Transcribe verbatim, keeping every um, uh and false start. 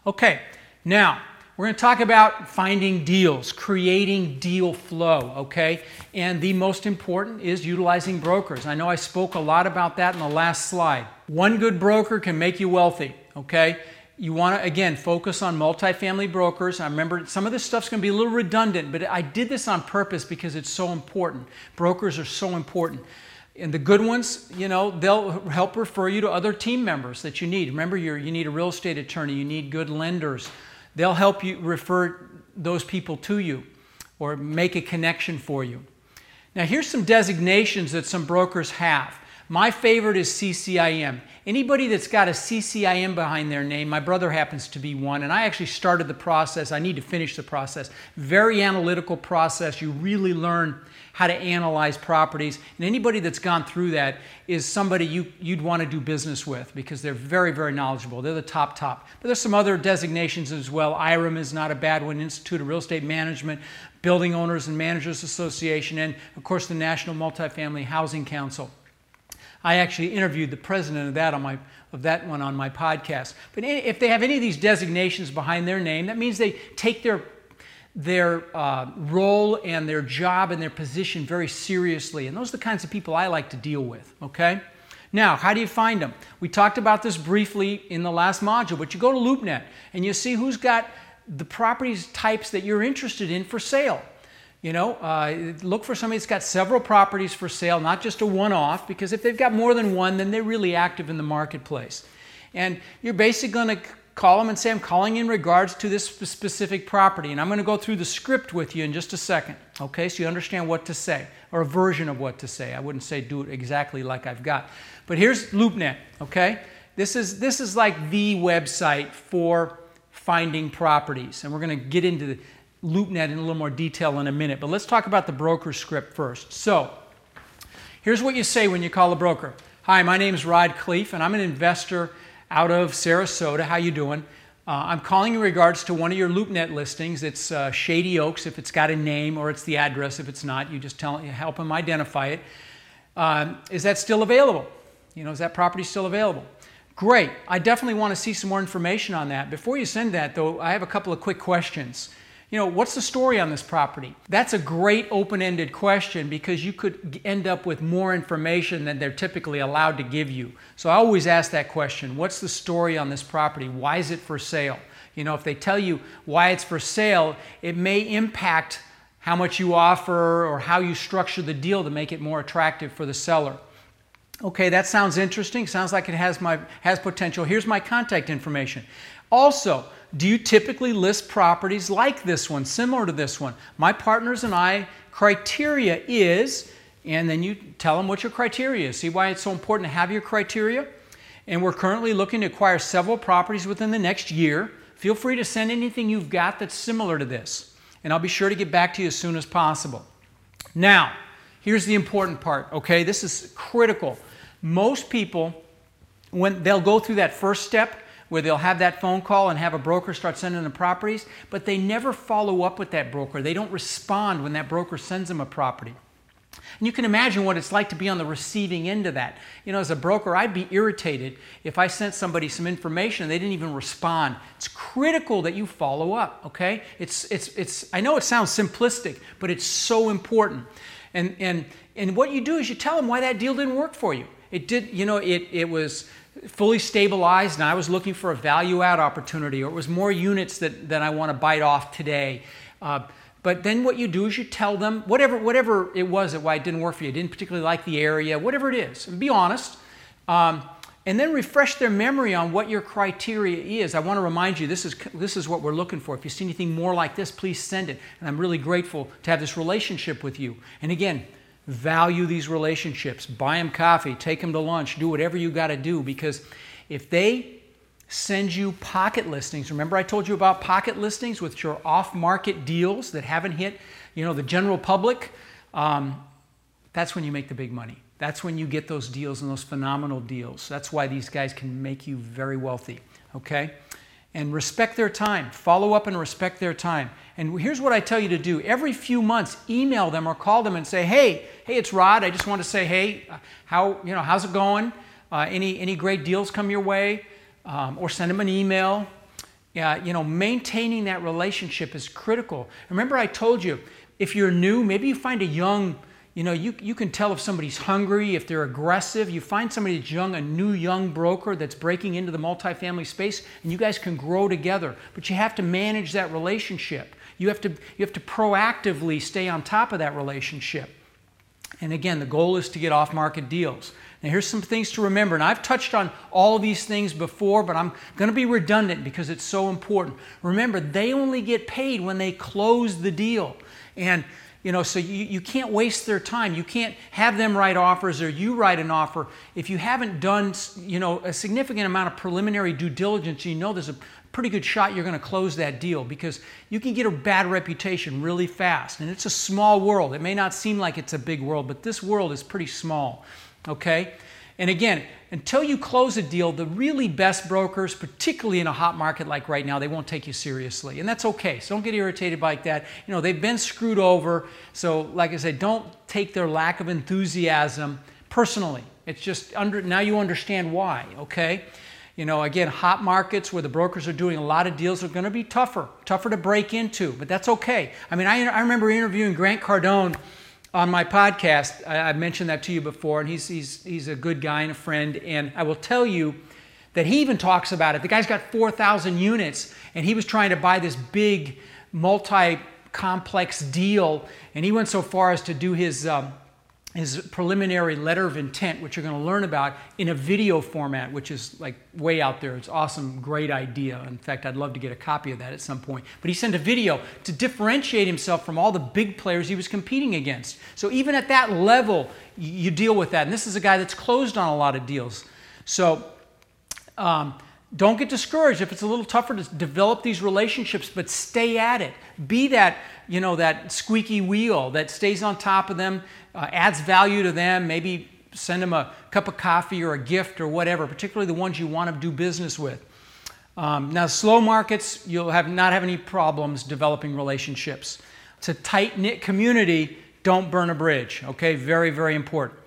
Okay, now we're going to talk about finding deals, creating deal flow, okay? And the most important is utilizing brokers. I know I spoke a lot about that in the last slide. One good broker can make you wealthy, okay? You want to, again, focus on multifamily brokers. I remember some of this stuff's going to be a little redundant, but I did this on purpose because it's so important. Brokers are so important. And the good ones, you know, they'll help refer you to other team members that you need. Remember, you're, you need a real estate attorney, you need good lenders. They'll help you refer those people to you or make a connection for you. Now, here's some designations that some brokers have. My favorite is C C I M. Anybody that's got a C C I M behind their name, my brother happens to be one, and I actually started the process. I need to finish the process. Very analytical process. You really learn how to analyze properties. And anybody that's gone through that is somebody you, you'd want to do business with because they're very, very knowledgeable. They're the top, top. But there's some other designations as well. I R A M is not a bad one, Institute of Real Estate Management, Building Owners and Managers Association, and of course the National Multifamily Housing Council. I actually interviewed the president of that on my of that one on my podcast. But if they have any of these designations behind their name, that means they take their their uh, role and their job and their position very seriously. And those are the kinds of people I like to deal with, okay? Now, how do you find them? We talked about this briefly in the last module, but you go to LoopNet and you see who's got the properties types that you're interested in for sale. You know, uh, look for somebody that's got several properties for sale, not just a one-off, because if they've got more than one, then they're really active in the marketplace. And you're basically going to call them and say, I'm calling in regards to this specific property. And I'm going to go through the script with you in just a second, okay, so you understand what to say, or a version of what to say. I wouldn't say do it exactly like I've got. But here's LoopNet, okay? This is, this is like the website for finding properties. And we're going to get into the LoopNet in a little more detail in a minute. But let's talk about the broker script first. So here's what you say when you call a broker. Hi, my name is Rod Khleif, and I'm an investor out of Sarasota. How you doing? Uh, I'm calling in regards to one of your LoopNet listings. It's uh, Shady Oaks if it's got a name, or it's the address if it's not. You just tell, you help them identify it. Um, is that still available? You know, is that property still available? Great. I definitely want to see some more information on that. Before you send that, though, I have a couple of quick questions. You know, what's the story on this property? That's a great open-ended question because you could end up with more information than they're typically allowed to give you. So I always ask that question. What's the story on this property? Why is it for sale? You know, if they tell you why it's for sale, it may impact how much you offer or how you structure the deal to make it more attractive for the seller. Okay, that sounds interesting. Sounds like it has my has potential. Here's my contact information. Also, do you typically list properties like this one, similar to this one? My partners and I, criteria is, and then you tell them what your criteria is. See why it's so important to have your criteria? And we're currently looking to acquire several properties within the next year. Feel free to send anything you've got that's similar to this. And I'll be sure to get back to you as soon as possible. Now, here's the important part, okay? This is critical. Most people, when they'll go through that first step, where they'll have that phone call and have a broker start sending them properties, but they never follow up with that broker. They don't respond when that broker sends them a property. And you can imagine what it's like to be on the receiving end of that. You know, as a broker, I'd be irritated if I sent somebody some information and they didn't even respond. It's critical that you follow up, okay? It's, it's, it's, I know it sounds simplistic, but it's so important. And, and, and what you do is you tell them why that deal didn't work for you. It did, you know, it, it was fully stabilized and I was looking for a value add opportunity, or it was more units that, that I want to bite off today. Uh, but then what you do is you tell them whatever whatever it was that why it didn't work for you, didn't particularly like the area, whatever it is, and be honest. Um, and then refresh their memory on what your criteria is. I want to remind you, this is, this is what we're looking for. If you see anything more like this, please send it. And I'm really grateful to have this relationship with you. And again, value these relationships. Buy them coffee, take them to lunch, do whatever you got to do, because if they send you pocket listings, remember I told you about pocket listings, which are off-market deals that haven't hit, you know, the general public, um, that's when you make the big money. That's when you get those deals and those phenomenal deals. That's why these guys can make you very wealthy, okay? And respect their time. Follow up and respect their time. And here's what I tell you to do. Every few months, email them or call them and say, hey, hey, it's Rod. I just want to say, hey, how, you know, how's it going? Uh, any, any great deals come your way? Um, or send them an email. uh, you know, maintaining that relationship is critical. Remember I told you, if you're new, maybe you find a young, you know, you, you can tell if somebody's hungry, if they're aggressive. You find somebody that's young, a new young broker that's breaking into the multifamily space, and you guys can grow together. But you have to manage that relationship. You have to, you have to proactively stay on top of that relationship. And again, the goal is to get off-market deals. Now here's some things to remember, and I've touched on all these things before, but I'm going to be redundant because it's so important. Remember, they only get paid when they close the deal. And you know, so you, you can't waste their time. You can't have them write offers or you write an offer. If you haven't done, you know, a significant amount of preliminary due diligence, you know there's a pretty good shot you're going to close that deal, because you can get a bad reputation really fast. And it's a small world. It may not seem like it's a big world, but this world is pretty small, okay? And again, until you close a deal, the really best brokers, particularly in a hot market like right now, they won't take you seriously. And that's okay. So don't get irritated by that. You know, they've been screwed over. So like I said, don't take their lack of enthusiasm personally. It's just, under, now you understand why, okay? You know, again, hot markets where the brokers are doing a lot of deals are going to be tougher, tougher to break into, but that's okay. I mean, I, I remember interviewing Grant Cardone on my podcast. I, I mentioned that to you before, and he's, he's, he's a good guy and a friend, and I will tell you that he even talks about it. The guy's got four thousand units, and he was trying to buy this big multi-complex deal, and he went so far as to do his, um, his preliminary letter of intent, which you're going to learn about, in a video format, which is like way out there. It's awesome, great idea. In fact, I'd love to get a copy of that at some point. But he sent a video to differentiate himself from all the big players he was competing against. So even at that level, you deal with that. And this is a guy that's closed on a lot of deals. So um, don't get discouraged if it's a little tougher to develop these relationships, but stay at it. Be that, you know, that squeaky wheel that stays on top of them, uh, adds value to them, maybe send them a cup of coffee or a gift or whatever, particularly the ones you want to do business with. Um, now, slow markets, you'll have not have any problems developing relationships. It's a tight-knit community. Don't burn a bridge, okay? Very, very important.